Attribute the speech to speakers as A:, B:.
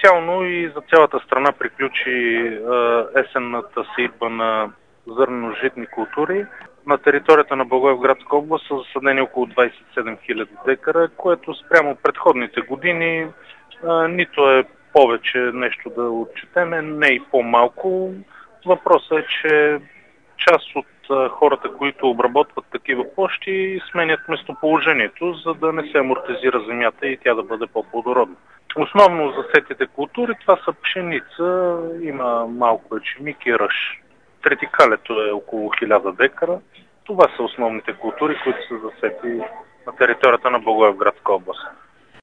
A: Официално и за цялата страна приключи есенната сеитба на зърнено-житни култури. На територията на Благоевградска област са засадени около 27 000 декара, което спрямо предходните години нито е повече нещо да отчетеме, не и по-малко. Въпросът е, че част от хората, които обработват такива площи, сменят местоположението, за да не се амортизира земята и тя да бъде по-плодородна. Основно засетите култури това са пшеница, има малко ечемик и ръж. Третикалето е около 1000 декара. Това са основните култури, които са засети на територията на Благоевградска област.